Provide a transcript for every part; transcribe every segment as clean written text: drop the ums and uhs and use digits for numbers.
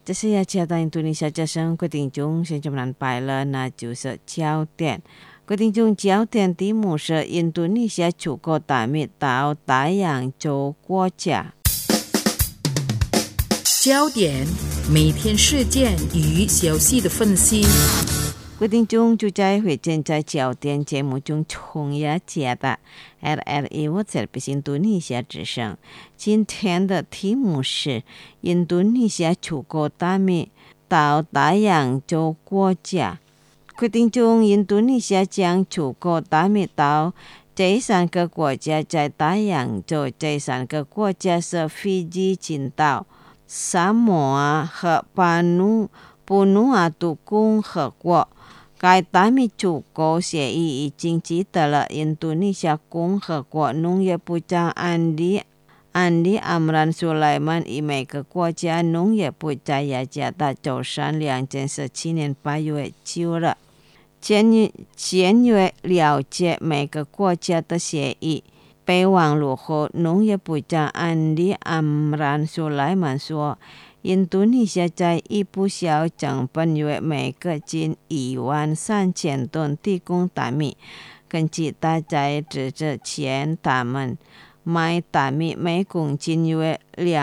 这是要接到印度尼西亚之声规定中现在我们摆了那就是焦点规定中焦点题目是印度尼西亚出口大米到大洋洲国家焦点每天事件与消息的分析规定中就在会见在焦点节目中重要接的 RRI 我这边是印度尼西亚之声今天的题目是印度尼西亚出口大米到大洋洲国家规定中印度尼西亚将出口大米到这3个国家在大洋洲这3个国家是斐济群岛萨摩亚和布努阿图共和国该大米出口协议已经取得了印度尼西亚共和国农业部长安里阿姆兰苏莱曼与每个国家农业部在雅加达周三2017年8月9日签约了解每个国家的协议备忘录后农业部长安里阿姆兰苏莱曼说印度尼西亚在一不小将本月每个近13000吨提供大米根据大家之前他们卖大米每公斤约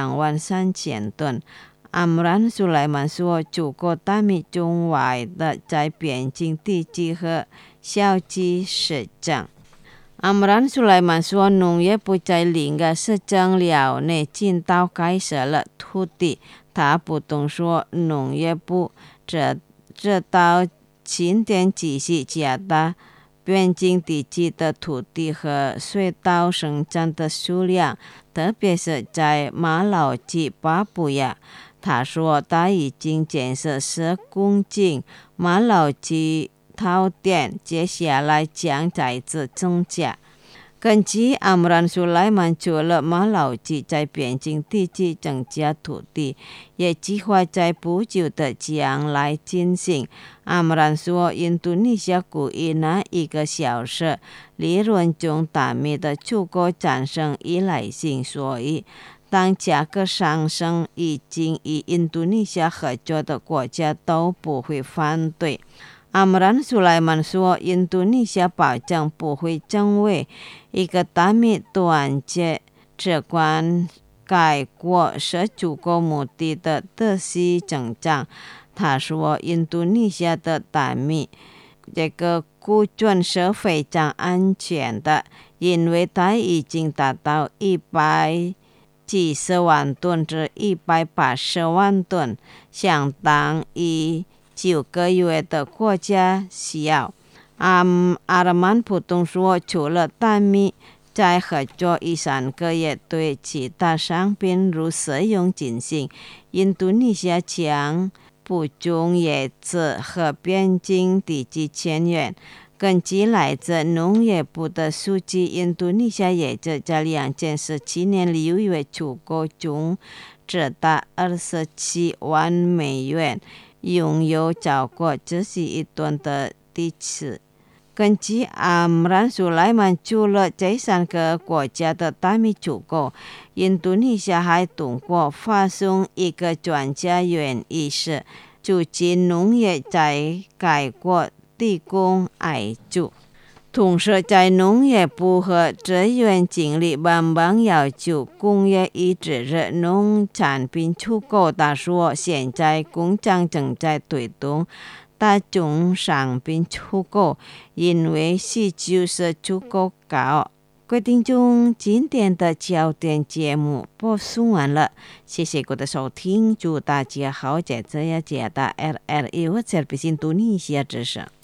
23000吨阿姆兰苏莱曼说出口大米中外的在边境地区和小区市长阿姆兰苏莱曼说农业部在另一个市长寮内进到开设了土地他不懂说农业部这到今天继续加大边境地区的土地和水稻生产的数量特别是在马劳及巴布亚他说他已经建设10公顷马劳及稻田接下来将再次增加根据阿姆兰苏莱曼除了马劳及在边境地区增加土地也计划在不久的将来进行阿姆兰说印度尼西亚故意拿1个小时利润中大米的出口产生依赖性所以当价格上升已经与印度尼西亚合作的国家都不会反对阿姆兰苏莱曼说印度尼西亚保证不会成为一个大米短缺只关该国是出口目的的特殊增长他说印度尼西亚的大米这个库存是非常安全的因为它已经达到170万吨至180万吨相当于9个月的国家需要阿尔曼普通说除了大米在合作3个月对其他商品如食用进行印度尼西亚将补充叶子和边境地区签约根据来自农业部的数据印度尼西亚叶子在2017年6月出口中只达27万美元拥有超过71吨的地区根据阿姆兰苏莱曼除了这3个国家的大米出口印度尼西亚还通过发送一个专家员意识促进农业在该国提供协助同时在农业部和资源经理帮忙要求工业一致的农产品出口他说现在工厂正在推动大宗商品出口因为需求是足够高规定中今天的焦点节目播送完了谢谢各位的收听祝大家好在这一节的 RRI 我这边是印度尼西亚之声